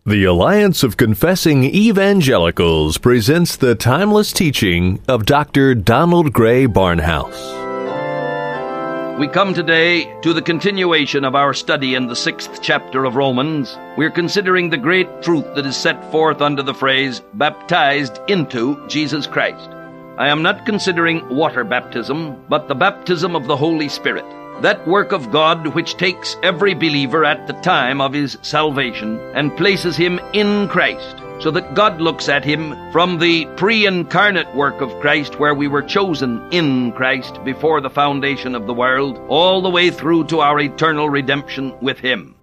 The Alliance of Confessing Evangelicals presents the timeless teaching of Dr. Donald Gray Barnhouse. We come today to the continuation of our study in the 6th chapter of Romans. We're considering the great truth that is set forth under the phrase, baptized into Jesus Christ. I am not considering water baptism, but the baptism of the Holy Spirit. That work of God which takes every believer at the time of his salvation and places him in Christ, so that God looks at him from the pre-incarnate work of Christ, where we were chosen in Christ before the foundation of the world, all the way through to our eternal redemption with him.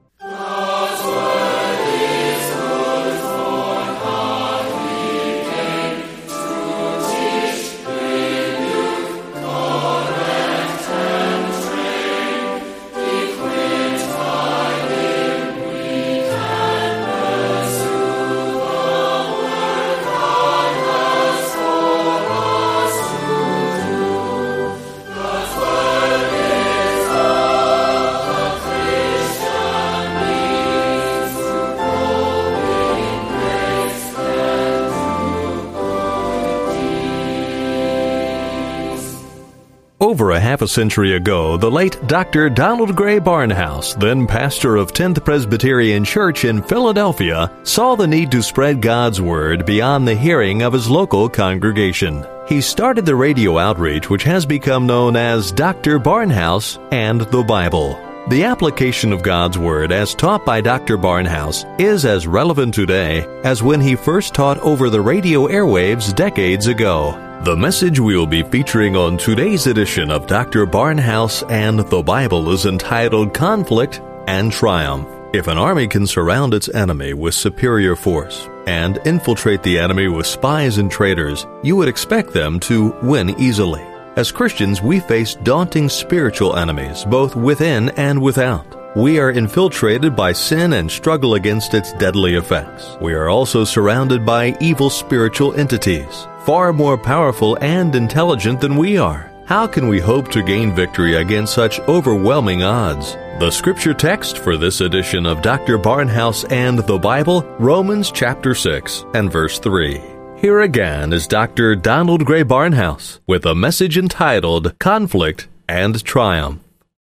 Over a half a century ago, the late Dr. Donald Gray Barnhouse, then pastor of 10th Presbyterian Church in Philadelphia, saw the need to spread God's Word beyond the hearing of his local congregation. He started the radio outreach which has become known as Dr. Barnhouse and the Bible. The application of God's Word as taught by Dr. Barnhouse is as relevant today as when he first taught over the radio airwaves decades ago. The message we will be featuring on today's edition of Dr. Barnhouse and the Bible is entitled Conflict and Triumph. If an army can surround its enemy with superior force and infiltrate the enemy with spies and traitors, you would expect them to win easily. As Christians, we face daunting spiritual enemies, both within and without. We are infiltrated by sin and struggle against its deadly effects. We are also surrounded by evil spiritual entities, far more powerful and intelligent than we are. How can we hope to gain victory against such overwhelming odds? The scripture text for this edition of Dr. Barnhouse and the Bible, Romans chapter 6 and verse 3. Here again is Dr. Donald Gray Barnhouse with a message entitled Conflict and Triumph.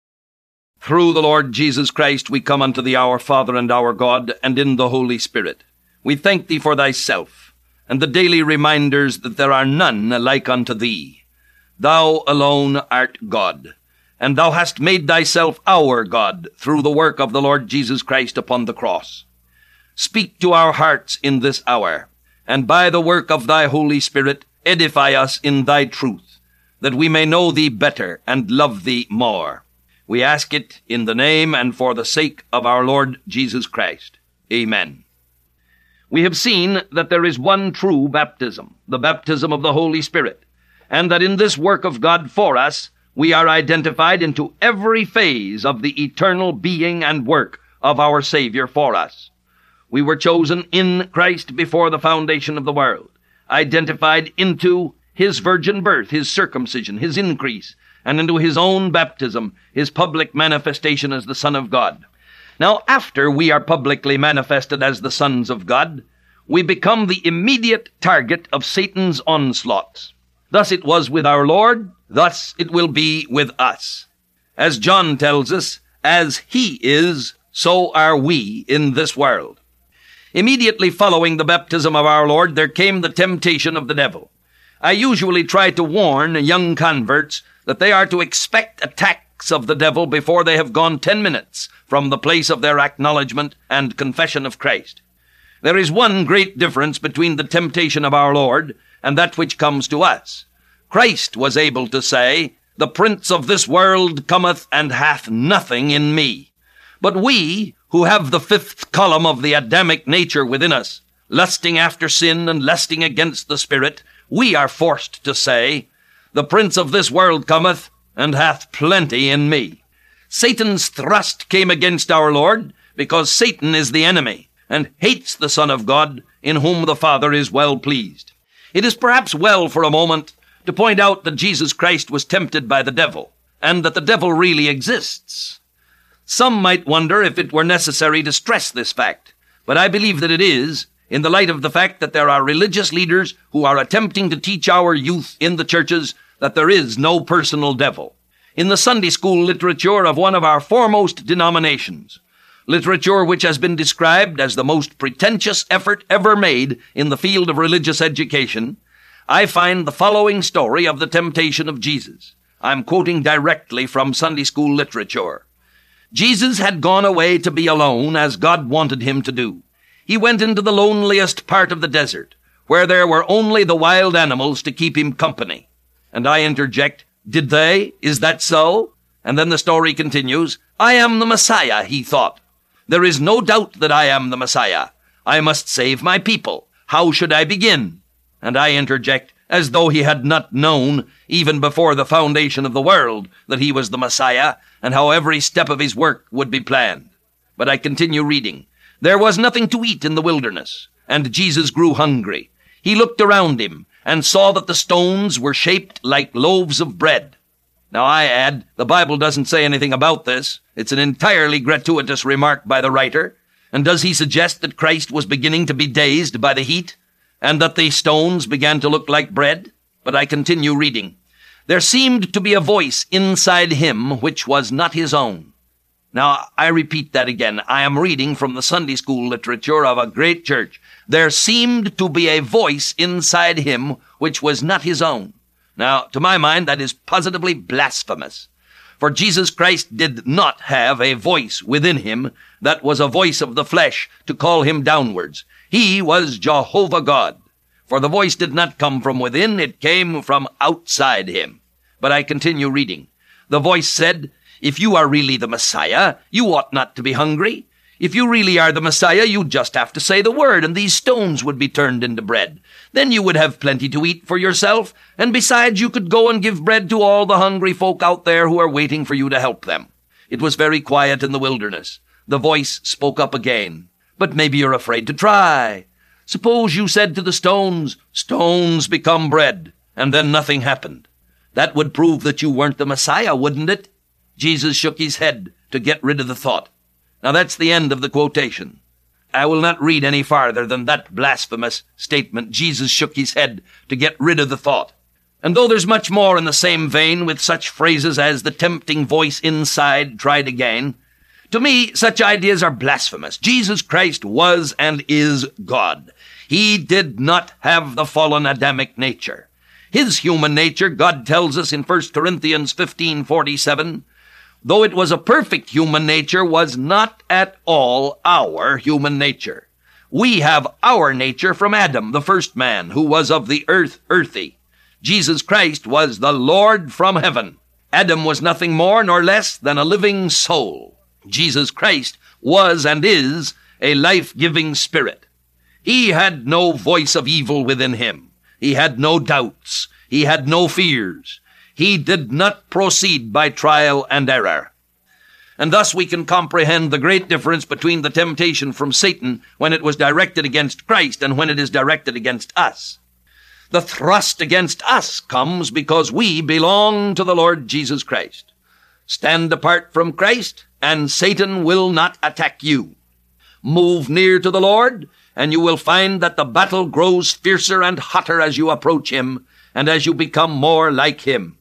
Through the Lord Jesus Christ we come unto thee, our Father and our God, and in the Holy Spirit. We thank thee for thyself, and the daily reminders that there are none like unto thee. Thou alone art God, and thou hast made thyself our God through the work of the Lord Jesus Christ upon the cross. Speak to our hearts in this hour, and by the work of thy Holy Spirit edify us in thy truth, that we may know thee better and love thee more. We ask it in the name and for the sake of our Lord Jesus Christ. Amen. We have seen that there is one true baptism, the baptism of the Holy Spirit, and that in this work of God for us, we are identified into every phase of the eternal being and work of our Savior for us. We were chosen in Christ before the foundation of the world, identified into his virgin birth, his circumcision, his increase, and into his own baptism, his public manifestation as the Son of God. Now, after we are publicly manifested as the sons of God, we become the immediate target of Satan's onslaughts. Thus it was with our Lord, thus it will be with us. As John tells us, as he is, so are we in this world. Immediately following the baptism of our Lord, there came the temptation of the devil. I usually try to warn young converts that they are to expect attacks of the devil before they have gone 10 minutes from the place of their acknowledgement and confession of Christ. There is one great difference between the temptation of our Lord and that which comes to us. Christ was able to say, "The prince of this world cometh and hath nothing in me." But we, who have the fifth column of the Adamic nature within us, lusting after sin and lusting against the Spirit, we are forced to say, "The prince of this world cometh and hath plenty in me." Satan's thrust came against our Lord because Satan is the enemy and hates the Son of God, in whom the Father is well pleased. It is perhaps well for a moment to point out that Jesus Christ was tempted by the devil, and that the devil really exists. Some might wonder if it were necessary to stress this fact, But I believe that it is, in the light of the fact that there are religious leaders who are attempting to teach our youth in the churches that there is no personal devil. In the Sunday school literature of one of our foremost denominations, literature which has been described as the most pretentious effort ever made in the field of religious education, I find the following story of the temptation of Jesus. I'm quoting directly from Sunday school literature. Jesus had gone away to be alone as God wanted him to do. He went into the loneliest part of the desert, where there were only the wild animals to keep him company. And I interject, did they? Is that so? And then the story continues. I am the Messiah, he thought. There is no doubt that I am the Messiah. I must save my people. How should I begin? And I interject, as though he had not known, even before the foundation of the world, that he was the Messiah, and how every step of his work would be planned. But I continue reading. There was nothing to eat in the wilderness, and Jesus grew hungry. He looked around him, and saw that the stones were shaped like loaves of bread. Now I add, the Bible doesn't say anything about this. It's an entirely gratuitous remark by the writer. And does he suggest that Christ was beginning to be dazed by the heat, and that the stones began to look like bread? But I continue reading. There seemed to be a voice inside him which was not his own. Now, I repeat that again. I am reading from the Sunday school literature of a great church. There seemed to be a voice inside him which was not his own. Now, to my mind, that is positively blasphemous. For Jesus Christ did not have a voice within him that was a voice of the flesh to call him downwards. He was Jehovah God. For the voice did not come from within, it came from outside him. But I continue reading. The voice said, if you are really the Messiah, you ought not to be hungry. If you really are the Messiah, you'd just have to say the word, and these stones would be turned into bread. Then you would have plenty to eat for yourself, and besides, you could go and give bread to all the hungry folk out there who are waiting for you to help them. It was very quiet in the wilderness. The voice spoke up again. But maybe you're afraid to try. Suppose you said to the stones, stones become bread, and then nothing happened. That would prove that you weren't the Messiah, wouldn't it? Jesus shook his head to get rid of the thought. Now that's the end of the quotation. I will not read any farther than that blasphemous statement. Jesus shook his head to get rid of the thought. And though there's much more in the same vein with such phrases as the tempting voice inside tried again, to me, such ideas are blasphemous. Jesus Christ was and is God. He did not have the fallen Adamic nature. His human nature, God tells us in 1 Corinthians 15:47, though it was a perfect human nature, was not at all our human nature. We have our nature from Adam, the first man, who was of the earth, earthy. Jesus Christ was the Lord from heaven. Adam was nothing more nor less than a living soul. Jesus Christ was and is a life-giving spirit. He had no voice of evil within him. He had no doubts. He had no fears. He did not proceed by trial and error. And thus we can comprehend the great difference between the temptation from Satan when it was directed against Christ and when it is directed against us. The thrust against us comes because we belong to the Lord Jesus Christ. Stand apart from Christ, and Satan will not attack you. Move near to the Lord, and you will find that the battle grows fiercer and hotter as you approach him, and as you become more like him.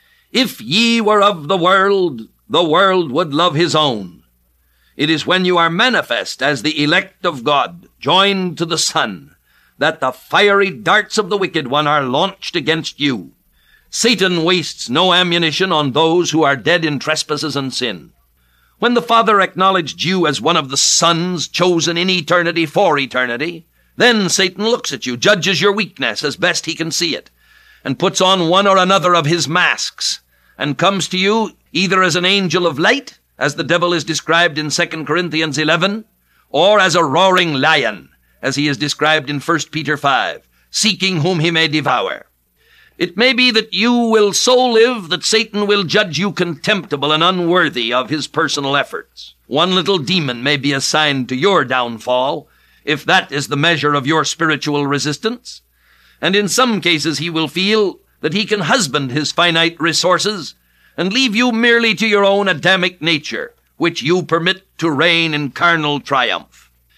If ye were of the world would love his own. It is when you are manifest as the elect of God, joined to the Son, that the fiery darts of the wicked one are launched against you. Satan wastes no ammunition on those who are dead in trespasses and sin. When the Father acknowledged you as one of the sons chosen in eternity for eternity, then Satan looks at you, judges your weakness as best he can see it, and puts on one or another of his masks, and comes to you either as an angel of light, as the devil is described in 2 Corinthians 11, or as a roaring lion, as he is described in 1 Peter 5, seeking whom he may devour. It may be that you will so live that Satan will judge you contemptible and unworthy of his personal efforts. One little demon may be assigned to your downfall, if that is the measure of your spiritual resistance. And in some cases he will feel that he can husband his finite resources and leave you merely to your own Adamic nature, which you permit to reign in carnal triumph.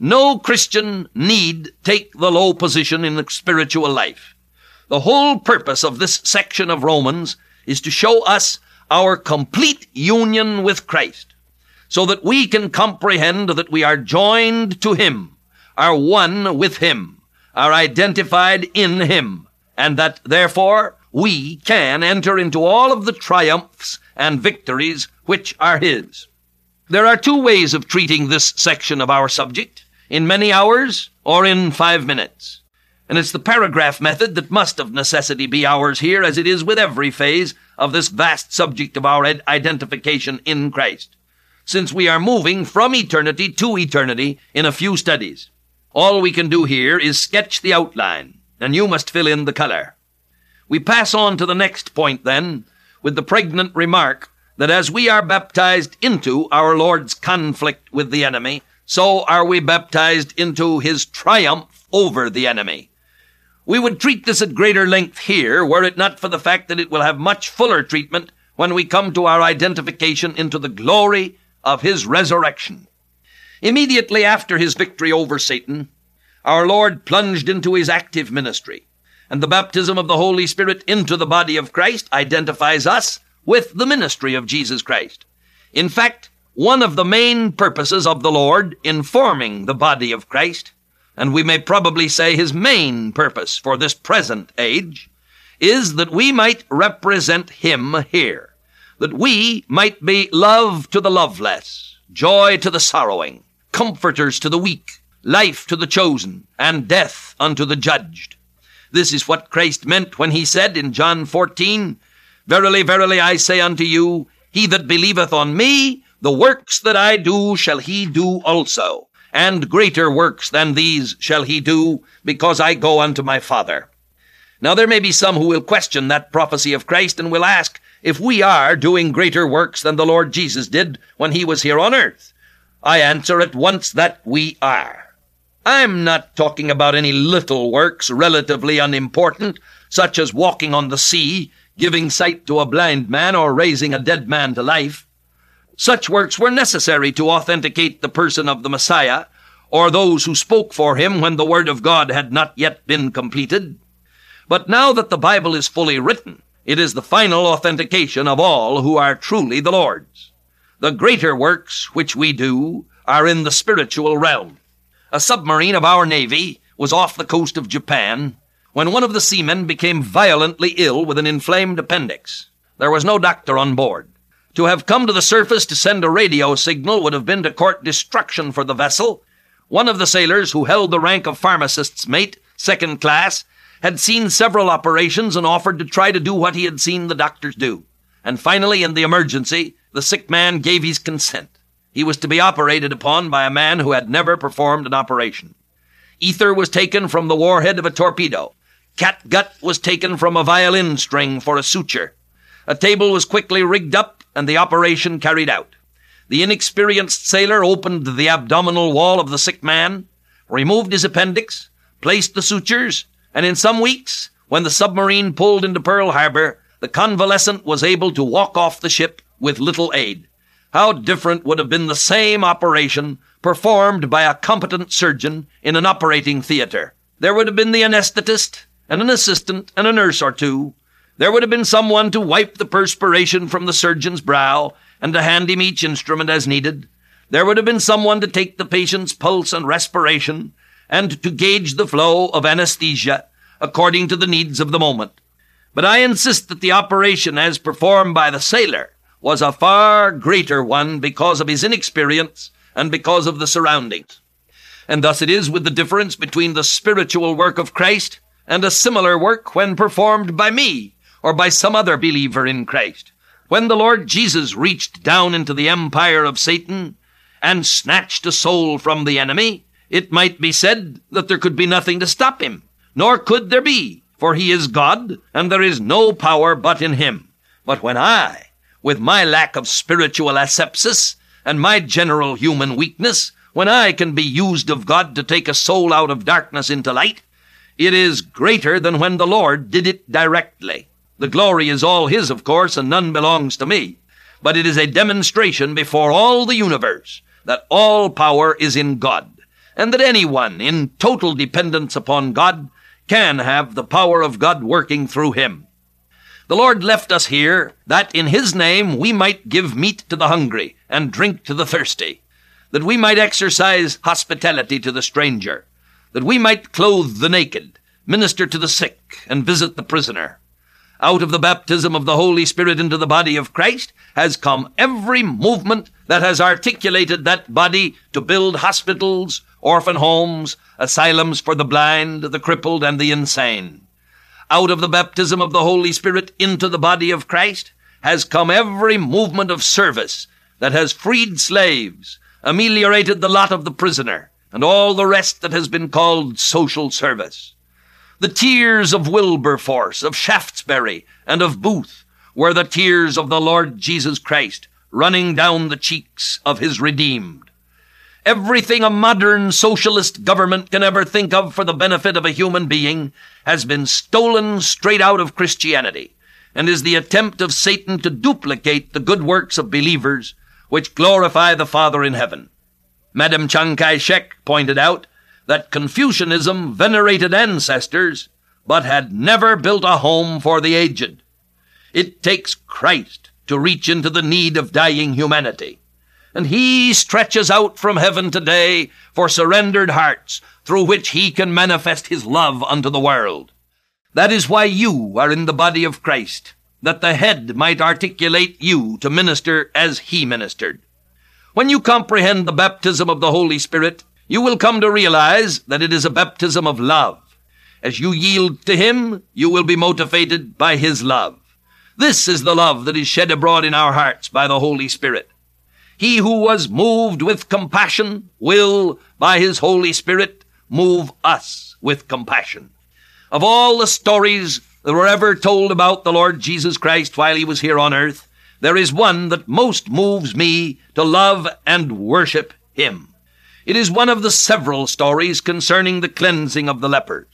No Christian need take the low position in the spiritual life. The whole purpose of this section of Romans is to show us our complete union with Christ, so that we can comprehend that we are joined to Him, are one with Him, are identified in Him, and that, therefore, we can enter into all of the triumphs and victories which are His. There are two ways of treating this section of our subject, in many hours or in 5 minutes. And it's the paragraph method that must of necessity be ours here, as it is with every phase of this vast subject of our identification in Christ, since we are moving from eternity to eternity in a few studies. All we can do here is sketch the outline, and you must fill in the color. We pass on to the next point, then, with the pregnant remark that as we are baptized into our Lord's conflict with the enemy, so are we baptized into His triumph over the enemy. We would treat this at greater length here, were it not for the fact that it will have much fuller treatment when we come to our identification into the glory of His resurrection. Immediately after His victory over Satan, our Lord plunged into His active ministry, and the baptism of the Holy Spirit into the body of Christ identifies us with the ministry of Jesus Christ. In fact, one of the main purposes of the Lord in forming the body of Christ, and we may probably say His main purpose for this present age, is that we might represent Him here, that we might be love to the loveless, joy to the sorrowing, comforters to the weak, life to the chosen, and death unto the judged. This is what Christ meant when He said in John 14, "Verily, verily, I say unto you, he that believeth on me, the works that I do shall he do also, and greater works than these shall he do, because I go unto my Father." Now there may be some who will question that prophecy of Christ and will ask if we are doing greater works than the Lord Jesus did when He was here on earth. I answer at once that we are. I'm not talking about any little works relatively unimportant, such as walking on the sea, giving sight to a blind man, or raising a dead man to life. Such works were necessary to authenticate the person of the Messiah, or those who spoke for Him when the Word of God had not yet been completed. But now that the Bible is fully written, it is the final authentication of all who are truly the Lord's. The greater works which we do are in the spiritual realm. A submarine of our Navy was off the coast of Japan when one of the seamen became violently ill with an inflamed appendix. There was no doctor on board. To have come to the surface to send a radio signal would have been to court destruction for the vessel. One of the sailors, who held the rank of pharmacist's mate, second class, had seen several operations and offered to try to do what he had seen the doctors do. And finally, in the emergency, the sick man gave his consent. He was to be operated upon by a man who had never performed an operation. Ether was taken from the warhead of a torpedo. Catgut was taken from a violin string for a suture. A table was quickly rigged up and the operation carried out. The inexperienced sailor opened the abdominal wall of the sick man, removed his appendix, placed the sutures, and in some weeks, when the submarine pulled into Pearl Harbor, the convalescent was able to walk off the ship with little aid. How different would have been the same operation performed by a competent surgeon in an operating theater. There would have been the anesthetist and an assistant and a nurse or two. There would have been someone to wipe the perspiration from the surgeon's brow and to hand him each instrument as needed. There would have been someone to take the patient's pulse and respiration and to gauge the flow of anesthesia according to the needs of the moment. But I insist that the operation as performed by the sailor was a far greater one because of his inexperience and because of the surroundings. And thus it is with the difference between the spiritual work of Christ and a similar work when performed by me or by some other believer in Christ. When the Lord Jesus reached down into the empire of Satan and snatched a soul from the enemy, it might be said that there could be nothing to stop him, nor could there be, for he is God, and there is no power but in him. But when I, with my lack of spiritual asepsis and my general human weakness, when I can be used of God to take a soul out of darkness into light, it is greater than when the Lord did it directly. The glory is all his, of course, and none belongs to me. But it is a demonstration before all the universe that all power is in God, and that anyone in total dependence upon God can have the power of God working through him. The Lord left us here that in his name we might give meat to the hungry and drink to the thirsty, that we might exercise hospitality to the stranger, that we might clothe the naked, minister to the sick, and visit the prisoner. Out of the baptism of the Holy Spirit into the body of Christ has come every movement that has articulated that body to build hospitals, orphan homes, asylums for the blind, the crippled, and the insane. Out of the baptism of the Holy Spirit into the body of Christ has come every movement of service that has freed slaves, ameliorated the lot of the prisoner, and all the rest that has been called social service. The tears of Wilberforce, of Shaftesbury, and of Booth were the tears of the Lord Jesus Christ running down the cheeks of his redeemed. Everything a modern socialist government can ever think of for the benefit of a human being has been stolen straight out of Christianity, and is the attempt of Satan to duplicate the good works of believers which glorify the Father in heaven. Madame Chiang Kai-shek pointed out that Confucianism venerated ancestors, but had never built a home for the aged. It takes Christ to reach into the need of dying humanity, and he stretches out from heaven today for surrendered hearts through which he can manifest his love unto the world. That is why you are in the body of Christ, that the head might articulate you to minister as he ministered. When you comprehend the baptism of the Holy Spirit, you will come to realize that it is a baptism of love. As you yield to him, you will be motivated by his love. This is the love that is shed abroad in our hearts by the Holy Spirit. He who was moved with compassion will, by his Holy Spirit, move us with compassion. Of all the stories that were ever told about the Lord Jesus Christ while he was here on earth, there is one that most moves me to love and worship him. It is one of the several stories concerning the cleansing of the lepers.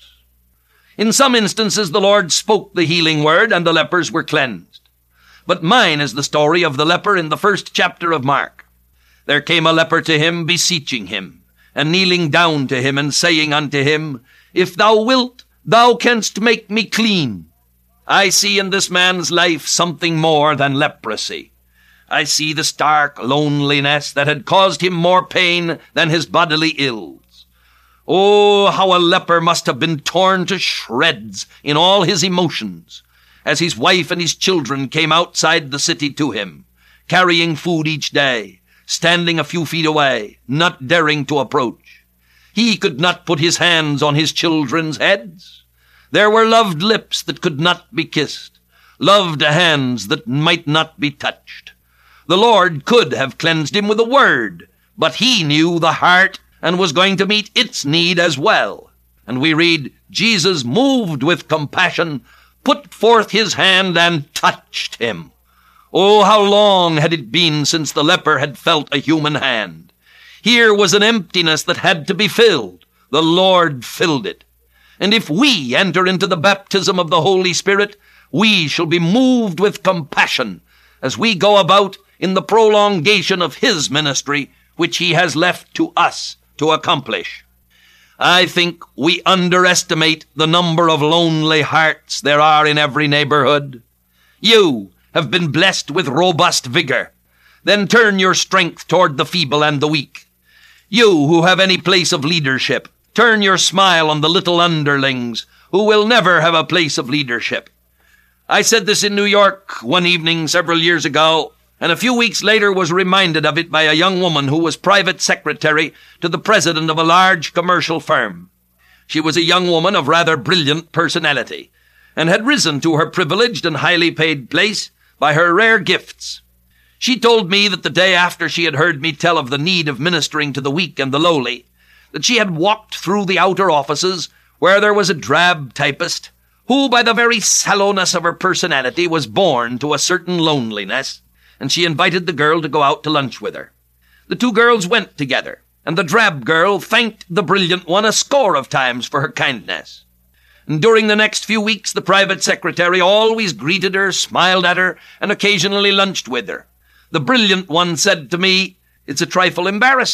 In some instances, the Lord spoke the healing word, and the lepers were cleansed. But mine is the story of the leper in the 1st chapter of Mark. There came a leper to him, beseeching him, and kneeling down to him, and saying unto him, If thou wilt, thou canst make me clean. I see in this man's life something more than leprosy. I see the stark loneliness that had caused him more pain than his bodily ills. Oh, how a leper must have been torn to shreds in all his emotions, as his wife and his children came outside the city to him, carrying food each day, standing a few feet away, not daring to approach. He could not put his hands on his children's heads. There were loved lips that could not be kissed, loved hands that might not be touched. The Lord could have cleansed him with a word, but he knew the heart and was going to meet its need as well. And we read, Jesus, moved with compassion, put forth his hand and touched him. Oh, how long had it been since the leper had felt a human hand? Here was an emptiness that had to be filled. The Lord filled it. And if we enter into the baptism of the Holy Spirit, we shall be moved with compassion as we go about in the prolongation of his ministry, which he has left to us to accomplish. I think we underestimate the number of lonely hearts there are in every neighborhood. You have been blessed with robust vigor. Then turn your strength toward the feeble and the weak. You who have any place of leadership, turn your smile on the little underlings who will never have a place of leadership. I said this in New York one evening several years ago, and a few weeks later was reminded of it by a young woman who was private secretary to the president of a large commercial firm. She was a young woman of rather brilliant personality, and had risen to her privileged and highly paid place by her rare gifts. She told me that the day after she had heard me tell of the need of ministering to the weak and the lowly, that she had walked through the outer offices where there was a drab typist who, by the very sallowness of her personality, was born to a certain loneliness, and she invited the girl to go out to lunch with her. The two girls went together, and the drab girl thanked the brilliant one a score of times for her kindness. And during the next few weeks, the private secretary always greeted her, smiled at her, and occasionally lunched with her. The brilliant one said to me, "It's a trifle embarrassing.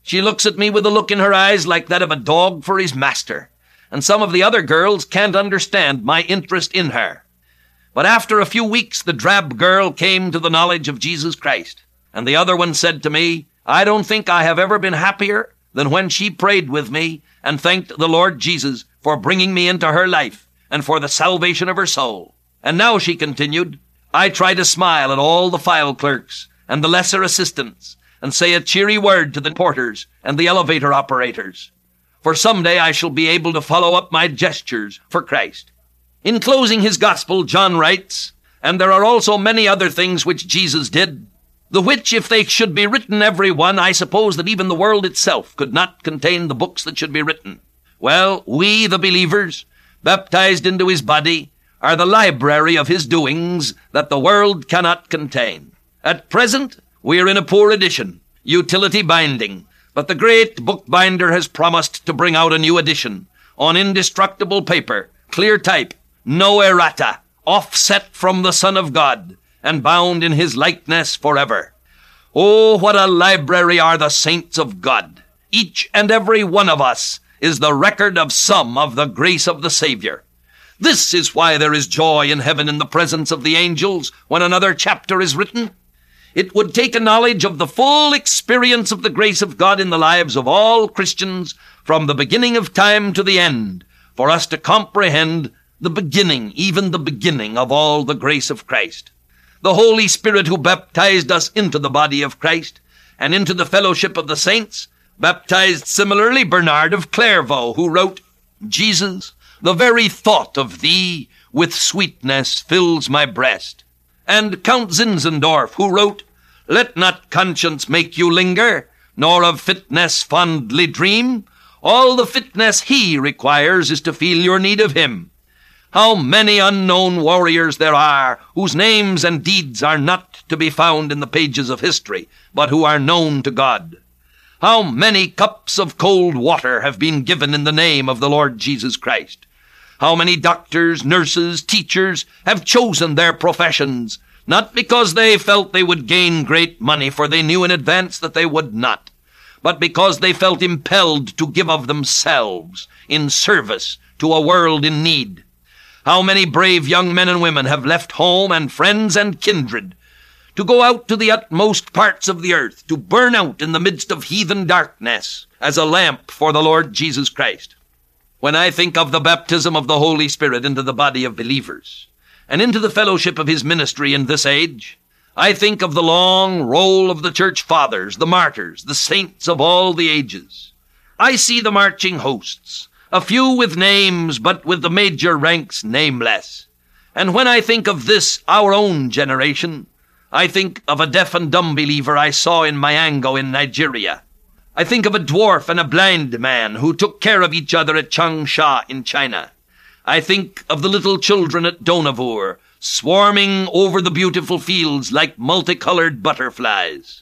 She looks at me with a look in her eyes like that of a dog for his master, and some of the other girls can't understand my interest in her. But after a few weeks, the drab girl came to the knowledge of Jesus Christ, and the other one said to me, I don't think I have ever been happier than when she prayed with me and thanked the Lord Jesus for bringing me into her life and for the salvation of her soul. And now, she continued, I try to smile at all the file clerks and the lesser assistants and say a cheery word to the porters and the elevator operators, for someday I shall be able to follow up my gestures for Christ. In closing his gospel, John writes, And there are also many other things which Jesus did, the which, if they should be written every one, I suppose that even the world itself could not contain the books that should be written. Well, we, the believers, baptized into his body, are the library of his doings that the world cannot contain. At present, we are in a poor edition, utility binding, but the great bookbinder has promised to bring out a new edition, on indestructible paper, clear type, no errata, offset from the Son of God, and bound in his likeness forever. Oh, what a library are the saints of God! Each and every one of us is the record of some of the grace of the Savior. This is why there is joy in heaven in the presence of the angels when another chapter is written. It would take a knowledge of the full experience of the grace of God in the lives of all Christians from the beginning of time to the end for us to comprehend the beginning, even the beginning of all the grace of Christ. The Holy Spirit who baptized us into the body of Christ and into the fellowship of the saints baptized similarly Bernard of Clairvaux, who wrote, Jesus, the very thought of thee with sweetness fills my breast. And Count Zinzendorf, who wrote, Let not conscience make you linger, nor of fitness fondly dream. All the fitness he requires is to feel your need of him. How many unknown warriors there are whose names and deeds are not to be found in the pages of history, but who are known to God. How many cups of cold water have been given in the name of the Lord Jesus Christ. How many doctors, nurses, teachers have chosen their professions, not because they felt they would gain great money, for they knew in advance that they would not, but because they felt impelled to give of themselves in service to a world in need. How many brave young men and women have left home and friends and kindred to go out to the utmost parts of the earth, to burn out in the midst of heathen darkness as a lamp for the Lord Jesus Christ. When I think of the baptism of the Holy Spirit into the body of believers and into the fellowship of his ministry in this age, I think of the long roll of the church fathers, the martyrs, the saints of all the ages. I see the marching hosts, a few with names, but with the major ranks nameless. And when I think of this, our own generation, I think of a deaf and dumb believer I saw in Mayango in Nigeria. I think of a dwarf and a blind man who took care of each other at Changsha in China. I think of the little children at Dohnavur, swarming over the beautiful fields like multicolored butterflies.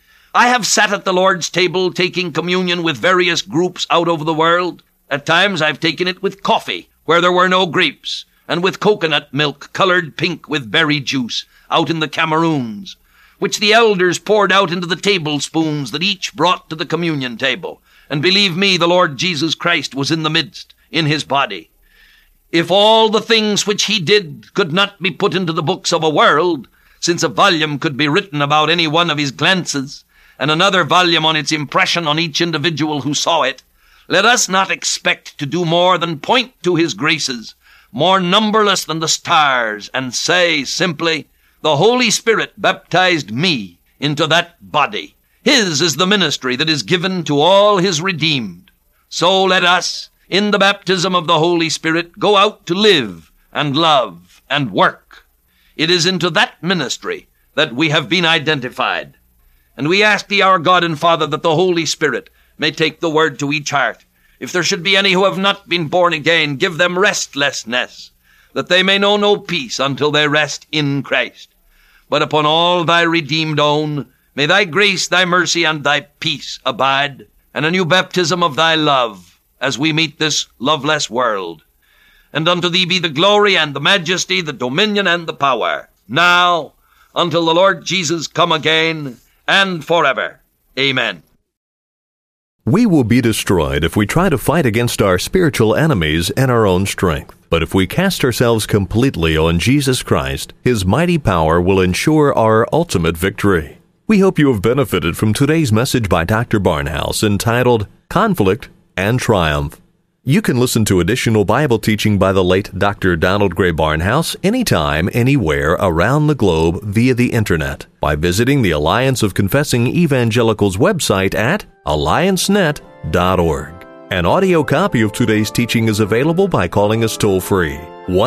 I have sat at the Lord's table taking communion with various groups out over the world. At times I've taken it with coffee, where there were no grapes, and with coconut milk colored pink with berry juice out in the Cameroons, which the elders poured out into the tablespoons that each brought to the communion table. And believe me, the Lord Jesus Christ was in the midst, in his body. If all the things which he did could not be put into the books of a world, since a volume could be written about any one of his glances, and another volume on its impression on each individual who saw it, let us not expect to do more than point to his graces, more numberless than the stars, and say simply, the Holy Spirit baptized me into that body. His is the ministry that is given to all his redeemed. So let us, in the baptism of the Holy Spirit, go out to live and love and work. It is into that ministry that we have been identified. And we ask thee, our God and Father, that the Holy Spirit may take the word to each heart. If there should be any who have not been born again, give them restlessness, that they may know no peace until they rest in Christ. But upon all thy redeemed own, may thy grace, thy mercy, and thy peace abide, and a new baptism of thy love, as we meet this loveless world. And unto thee be the glory and the majesty, the dominion and the power, now, until the Lord Jesus come again, and forever. Amen. We will be destroyed if we try to fight against our spiritual enemies in our own strength. But if we cast ourselves completely on Jesus Christ, His mighty power will ensure our ultimate victory. We hope you have benefited from today's message by Dr. Barnhouse entitled Conflict and Triumph. You can listen to additional Bible teaching by the late Dr. Donald Gray Barnhouse anytime, anywhere around the globe via the Internet by visiting the Alliance of Confessing Evangelicals website at alliancenet.org. An audio copy of today's teaching is available by calling us toll-free,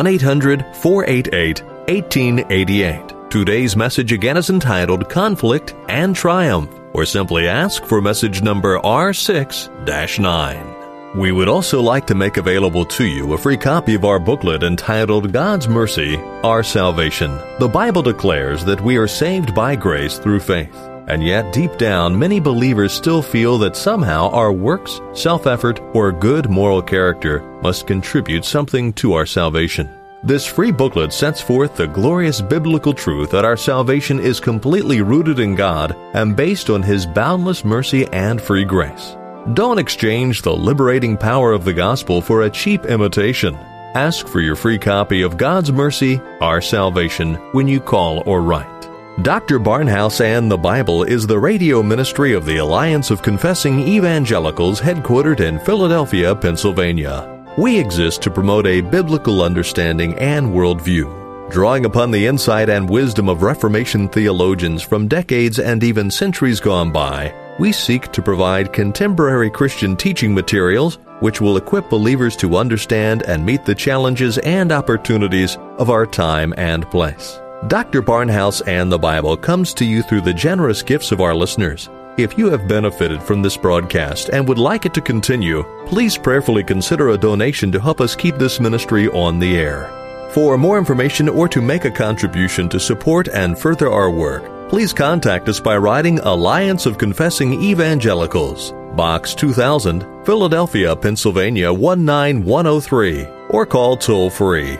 1-800-488-1888. Today's message again is entitled Conflict and Triumph, or simply ask for message number R6-9. We would also like to make available to you a free copy of our booklet entitled God's Mercy, Our Salvation. The Bible declares that we are saved by grace through faith, and yet deep down many believers still feel that somehow our works, self-effort, or good moral character must contribute something to our salvation. This free booklet sets forth the glorious biblical truth that our salvation is completely rooted in God and based on His boundless mercy and free grace. Don't exchange the liberating power of the gospel for a cheap imitation. Ask for your free copy of God's Mercy, Our Salvation when you call or write. Dr. Barnhouse and the Bible is the radio ministry of the Alliance of Confessing Evangelicals headquartered in Philadelphia, Pennsylvania. We exist to promote a biblical understanding and worldview, drawing upon the insight and wisdom of Reformation theologians from decades and even centuries gone by. We seek to provide contemporary Christian teaching materials which will equip believers to understand and meet the challenges and opportunities of our time and place. Dr. Barnhouse and the Bible comes to you through the generous gifts of our listeners. If you have benefited from this broadcast and would like it to continue, please prayerfully consider a donation to help us keep this ministry on the air. For more information or to make a contribution to support and further our work, please contact us by writing Alliance of Confessing Evangelicals, Box 2000, Philadelphia, Pennsylvania 19103, or call toll-free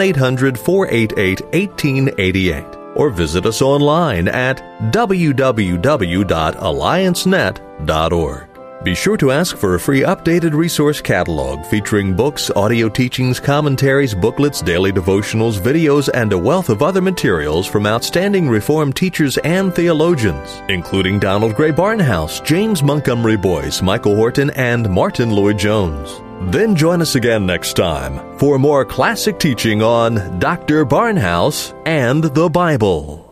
1-800-488-1888, or visit us online at www.alliancenet.org. Be sure to ask for a free updated resource catalog featuring books, audio teachings, commentaries, booklets, daily devotionals, videos, and a wealth of other materials from outstanding Reformed teachers and theologians, including Donald Gray Barnhouse, James Montgomery Boyce, Michael Horton, and Martin Lloyd-Jones. Then join us again next time for more classic teaching on Dr. Barnhouse and the Bible.